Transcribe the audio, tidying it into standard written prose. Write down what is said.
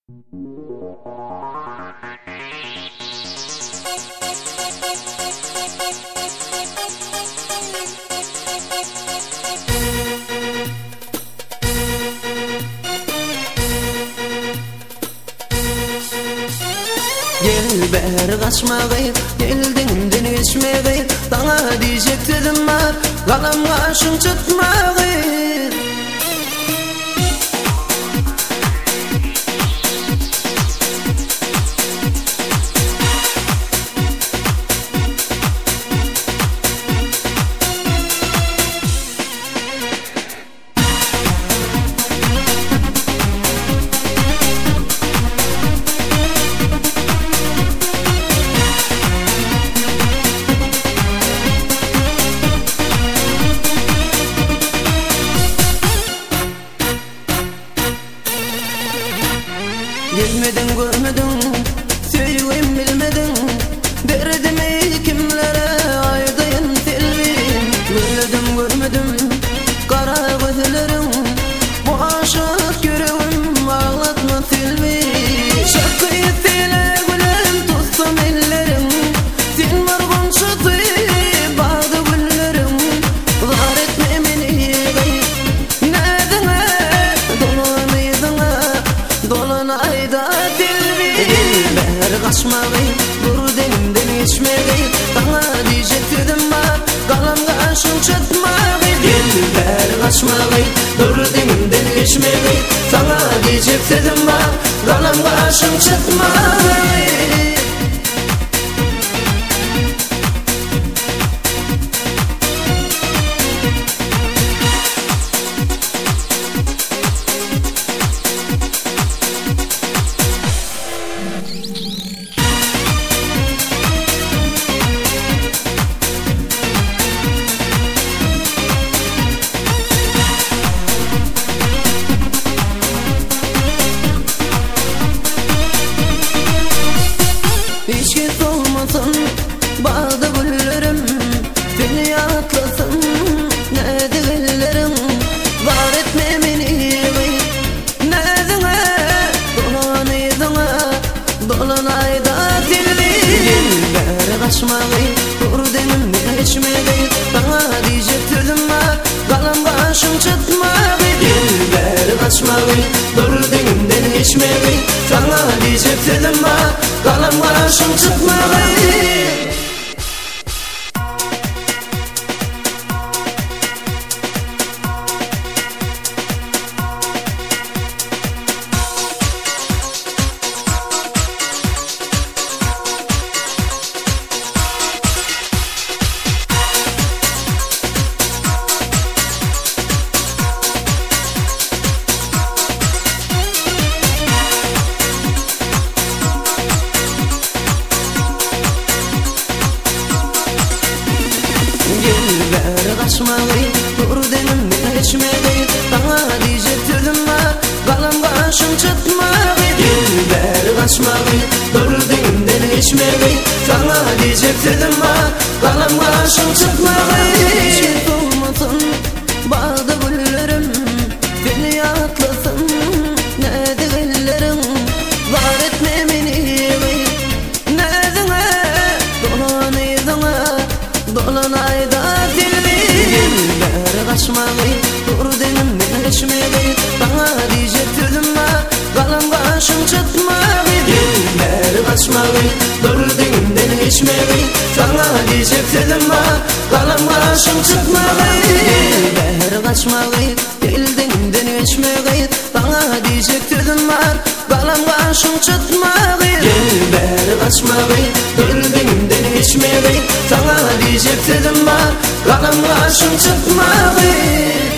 Gel beri kaçma gayet, geldin geçme gayet. Sana diyecek dedim var, kalam kaşın çıkma gayet. Gelmedin görmedin, söyleyeyim bilmedin. Derdimi kimlere aydayın telvin. Görmedim görmedim, kara gözlerim. Bu aşık yüreğim ağlatma telvi. Şarkıyı söyle gülüm, tutsam ellerim. Sen vargun çıtı, bağdı güllerim. Var etme beni gayet, nedine dolanayda telvi. Beri kaçma gayet, dur denimden geçme gayet. Bana diyecek dedim var, kalam kaşın çıkma gayet. Beri kaçma gayet, dur denimden geçme gayet. Sana diyecek dedim var, kalam kaşın çıkma gayet. Hiç kez olmasın bağda güllerim. Seni atlasın nerede ellerim. Var etme beni nedine dolanayda telvi. Beri kaçma gayet, dur denimden geçme gayet. Bana diyecek sözüm var, kalam kaşın çıkma gayet. Beri kaçma gayet, dur denimden geçme gayet. Sana diyecek sözüm var, kalam kaşın çıkma gayet. Beri kaçma gayet, dur denimden geçme gayet. Bana diyecek sözüm var, kalam kaşın çıkma gayet. Beri kaçma gayet, dur denimden geçme gayet. Sana diyecek sözüm var, kalam kaşın çıkma gayet. Hiç kez olmasın bağda güllerim. Seni atlasın nerede ellerim. Var etme beni gayet, nedine dolanayda telvi. Beri kaçma gayet, dur denimden geçme gayet. Bana diyecek sözüm var, kalam kaşın çıkma gayet. Beri kaçma gayet, dur denimden geçme gayet. Sana diyecek sözüm var, kalam kaşın çıkma gayet. Beri kaçma gayet, denimden geçme gayet. Bana diyecek sözüm var, kalam kaşın çıkma gayet. Beri kaçma gayet, dur denimden geçme gayet. Sana diyecek sözüm var, kalam kaşın çıkma gayet.